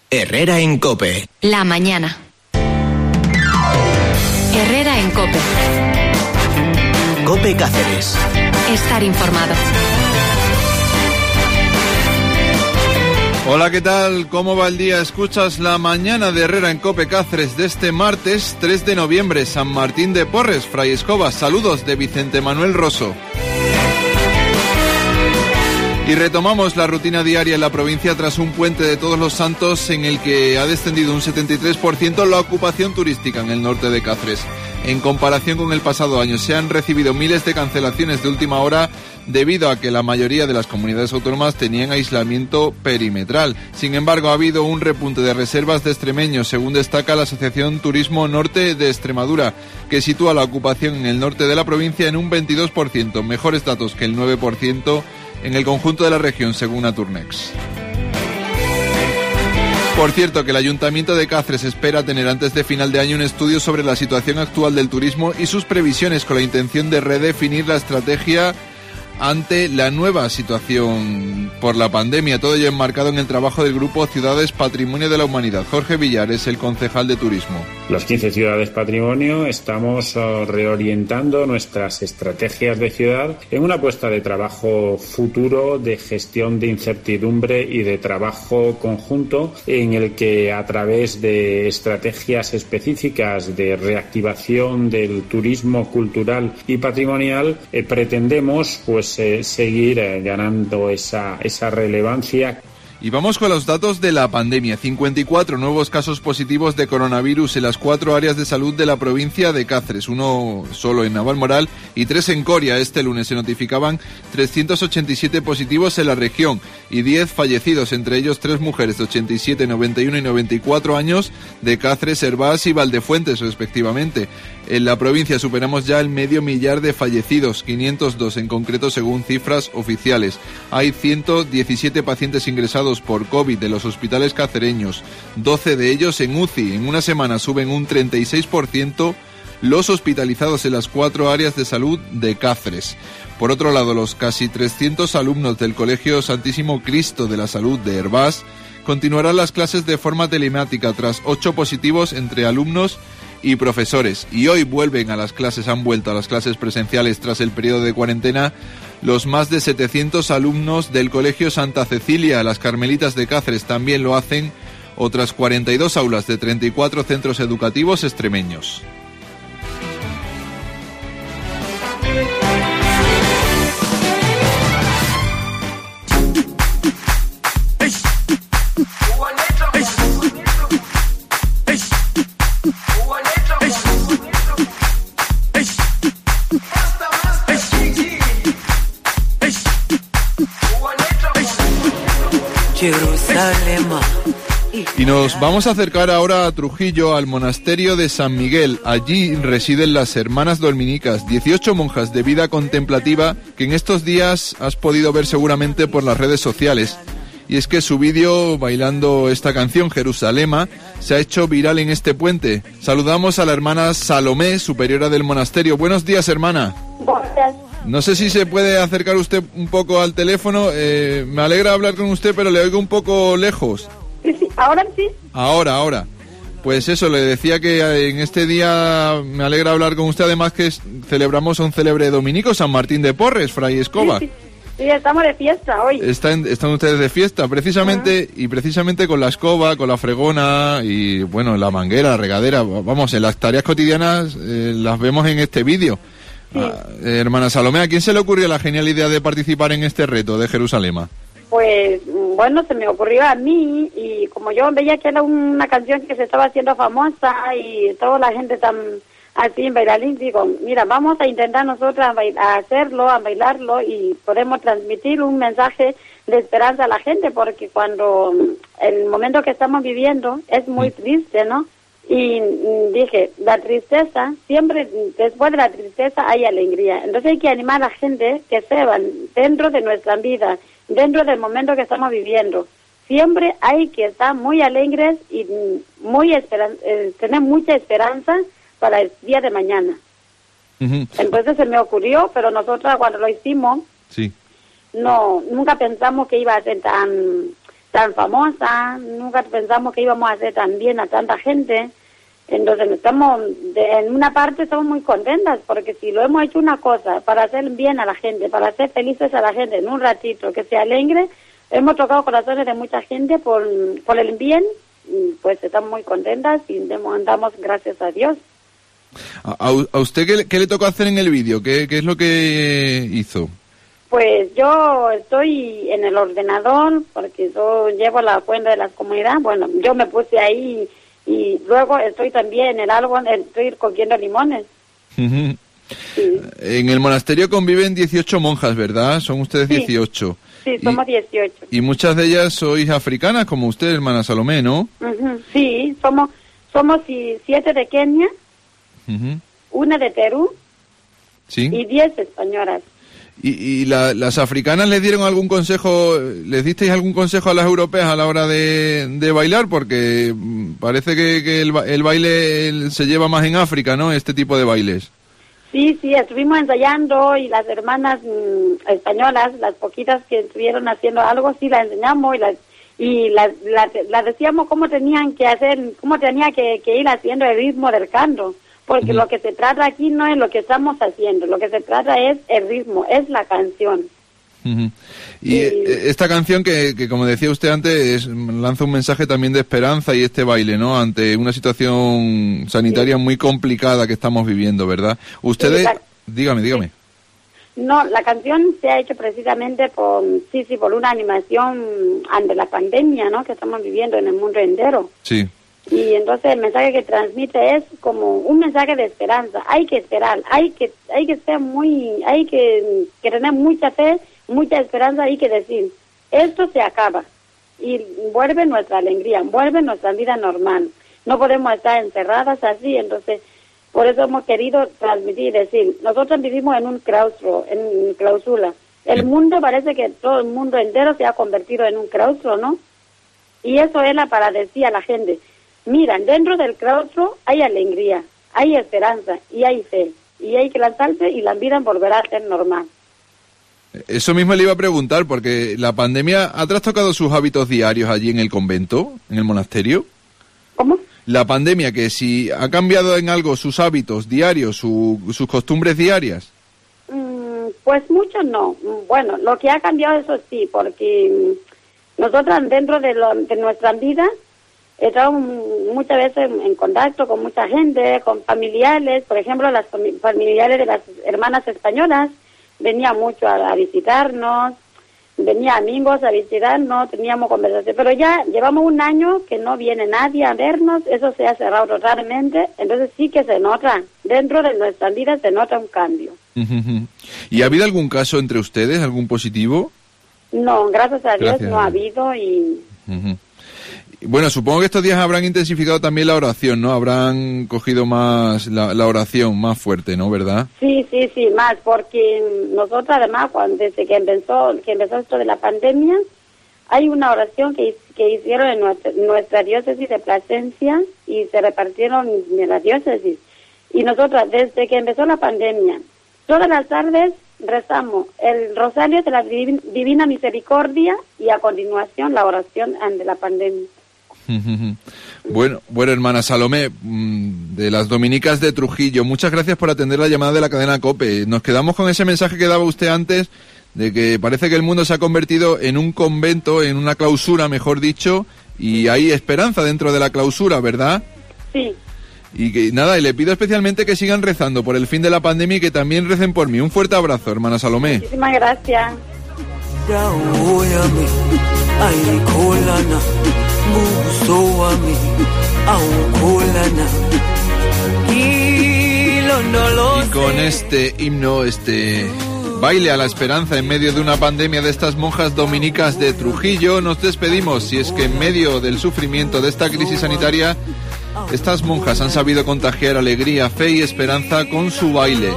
Herrera en COPE. La mañana. Herrera en COPE. COPE Cáceres. Estar informado. Hola, ¿qué tal? ¿Cómo va el día? Escuchas La mañana de Herrera en COPE Cáceres de este martes 3 de noviembre, San Martín de Porres, Fray Escobas. Saludos de Vicente Manuel Rosso. Y retomamos la rutina diaria en la provincia tras un puente de Todos los Santos en el que ha descendido un 73% la ocupación turística en el norte de Cáceres. En comparación con el pasado año, se han recibido miles de cancelaciones de última hora debido a que la mayoría de las comunidades autónomas tenían aislamiento perimetral. Sin embargo, ha habido un repunte de reservas de extremeños, según destaca la Asociación Turismo Norte de Extremadura, que sitúa la ocupación en el norte de la provincia en un 22%, mejores datos que el 9% en el conjunto de la región, según Aturnex. Por cierto, que el Ayuntamiento de Cáceres espera tener antes de final de año un estudio sobre la situación actual del turismo y sus previsiones, con la intención de redefinir la estrategia ante la nueva situación por la pandemia. Todo ello enmarcado en el trabajo del Grupo Ciudades Patrimonio de la Humanidad. Jorge Villar es el concejal de Turismo. Los 15 Ciudades Patrimonio estamos reorientando nuestras estrategias de ciudad en una apuesta de trabajo futuro, de gestión de incertidumbre y de trabajo conjunto, en el que a través de estrategias específicas de reactivación del turismo cultural y patrimonial pretendemos seguir ganando esa relevancia. Y vamos con los datos de la pandemia. 54 nuevos casos positivos de coronavirus en las 4 áreas de salud de la provincia de Cáceres, 1 solo en Navalmoral y 3 en Coria. Este lunes se notificaban 387 positivos en la región y 10 fallecidos, entre ellos 3 mujeres de 87, 91 y 94 años de Cáceres, Hervás y Valdefuentes, respectivamente. En la provincia superamos ya el 500.000 de fallecidos, 502 en concreto según cifras oficiales. Hay 117 pacientes ingresados por COVID de los hospitales cacereños, 12 de ellos en UCI. En una semana suben un 36% los hospitalizados en las 4 áreas de salud de Cáceres. Por otro lado, los casi 300 alumnos del Colegio Santísimo Cristo de la Salud de Hervás continuarán las clases de forma telemática tras 8 positivos entre alumnos y profesores. Y hoy han vuelto a las clases presenciales tras el periodo de cuarentena los más de 700 alumnos del Colegio Santa Cecilia. Las Carmelitas de Cáceres también lo hacen, otras 42 aulas de 34 centros educativos extremeños. Y nos vamos a acercar ahora a Trujillo, al monasterio de San Miguel. Allí residen las hermanas dominicas, 18 monjas de vida contemplativa que en estos días has podido ver seguramente por las redes sociales. Y es que su vídeo bailando esta canción, Jerusalema, se ha hecho viral en este puente. Saludamos a la hermana Salomé, superiora del monasterio. Buenos días, hermana. Buenos días. No sé si se puede acercar usted un poco al teléfono. Me alegra hablar con usted, pero le oigo un poco lejos. Sí, ahora sí. Ahora. Pues eso, le decía que en este día me alegra hablar con usted, además que celebramos a un célebre dominico, San Martín de Porres, Fray Escobas. Sí, estamos de fiesta hoy. Están ustedes de fiesta, precisamente, y precisamente con la escoba, con la fregona y, bueno, la manguera, la regadera. Vamos, en las tareas cotidianas las vemos en este vídeo. Sí. Hermana Salomé, ¿a quién se le ocurrió la genial idea de participar en este reto de Jerusalema? Pues, bueno, se me ocurrió a mí, y como yo veía que era una canción que se estaba haciendo famosa y toda la gente tan así en bailarín, digo, mira, vamos a intentar nosotros a hacerlo, a bailarlo, y podemos transmitir un mensaje de esperanza a la gente, porque cuando el momento que estamos viviendo es muy triste, ¿no? Y dije, la tristeza, siempre después de la tristeza hay alegría. Entonces hay que animar a la gente que sepan, dentro de nuestra vida, dentro del momento que estamos viviendo, siempre hay que estar muy alegres y tener mucha esperanza para el día de mañana. Uh-huh. Entonces se me ocurrió, pero nosotros cuando lo hicimos, sí, nunca pensamos que iba a ser tan tan famosa, nunca pensamos que íbamos a hacer tan bien a tanta gente. Entonces estamos, en una parte estamos muy contentas, porque si lo hemos hecho una cosa para hacer bien a la gente, para hacer felices a la gente en un ratito, que se alegre, hemos tocado corazones de mucha gente por el bien, pues estamos muy contentas y damos gracias a Dios. ¿A usted qué le tocó hacer en el vídeo? ¿Qué es lo que hizo? Pues yo estoy en el ordenador, porque yo llevo la cuenta de la comunidad. Bueno, yo me puse ahí y luego estoy también en el árbol, estoy cogiendo limones. Uh-huh. Sí. En el monasterio conviven 18 monjas, ¿verdad? Son ustedes 18. Sí, somos 18. Y muchas de ellas sois africanas, como usted, hermana Salomé, ¿no? Uh-huh. Sí, somos 7 de Kenia, uh-huh, 1 de Perú, ¿sí?, y 10 españolas. ¿Y las africanas les dieron algún consejo, les disteis algún consejo a las europeas a la hora de bailar? Porque parece que el baile se lleva más en África, ¿no? Este tipo de bailes. Sí, estuvimos ensayando y las hermanas españolas, las poquitas que estuvieron haciendo algo, sí las enseñamos y las decíamos cómo tenían que hacer, cómo tenía que ir haciendo el ritmo del canto. Porque lo que se trata aquí no es lo que estamos haciendo, lo que se trata es el ritmo, es la canción. Uh-huh. Y esta canción que como decía usted antes, lanza un mensaje también de esperanza, y este baile, ¿no? Ante una situación sanitaria muy complicada que estamos viviendo, ¿verdad? Ustedes, dígame. No, la canción se ha hecho precisamente por una animación ante la pandemia, ¿no?, que estamos viviendo en el mundo entero. Sí. Y entonces el mensaje que transmite es como un mensaje de esperanza. Hay que esperar, hay que tener mucha fe, mucha esperanza, hay que decir, esto se acaba y vuelve nuestra alegría, vuelve nuestra vida normal. No podemos estar encerradas así, entonces por eso hemos querido transmitir y decir, nosotros vivimos en un claustro, en clausura. El mundo, parece que todo el mundo entero se ha convertido en un claustro, ¿no? Y eso es para decir a la gente, mira, dentro del claustro hay alegría, hay esperanza y hay fe. Y hay que lanzarse y la vida volverá a ser normal. Eso mismo le iba a preguntar, porque la pandemia ha trastocado sus hábitos diarios allí en el convento, en el monasterio. ¿Cómo? La pandemia, que si ha cambiado en algo sus hábitos diarios, sus costumbres diarias. Pues mucho no. Bueno, lo que ha cambiado eso sí, porque nosotras dentro de nuestra vida estamos muchas veces en contacto con mucha gente, con familiares. Por ejemplo, las familiares de las hermanas españolas venían mucho a visitarnos, venían amigos a visitarnos, teníamos conversación. Pero ya llevamos un año que no viene nadie a vernos, eso se ha cerrado totalmente, entonces sí que se nota, dentro de nuestra vida se nota un cambio. ¿Y ha habido algún caso entre ustedes, algún positivo? No, gracias a Dios no ha habido y... Bueno, supongo que estos días habrán intensificado también la oración, ¿no? Habrán cogido más la oración más fuerte, ¿no? ¿Verdad? Sí, más, porque nosotros además, desde que empezó esto de la pandemia, hay una oración que hicieron en nuestra diócesis de Plasencia y se repartieron en la diócesis. Y nosotros, desde que empezó la pandemia, todas las tardes rezamos el Rosario de la Divina Misericordia y a continuación la oración ante la pandemia. Bueno, hermana Salomé, de las Dominicas de Trujillo, muchas gracias por atender la llamada de la cadena COPE. Nos quedamos con ese mensaje que daba usted antes, de que parece que el mundo se ha convertido en un convento, en una clausura, mejor dicho, y hay esperanza dentro de la clausura, ¿verdad? Sí. Y que nada, y le pido especialmente que sigan rezando por el fin de la pandemia y que también recen por mí. Un fuerte abrazo, hermana Salomé. Muchísimas gracias. Y con este himno, baile a la esperanza en medio de una pandemia de estas monjas dominicas de Trujillo, nos despedimos. Si es que en medio del sufrimiento de esta crisis sanitaria, estas monjas han sabido contagiar alegría, fe y esperanza con su baile.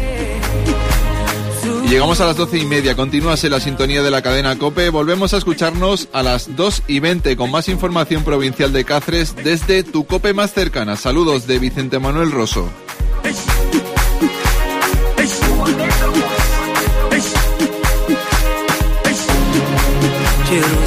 Y llegamos a las 12:30, continúase la sintonía de la cadena COPE. Volvemos a escucharnos a las 2:20 con más información provincial de Cáceres desde tu COPE más cercana. Saludos de Vicente Manuel Rosso. Quiero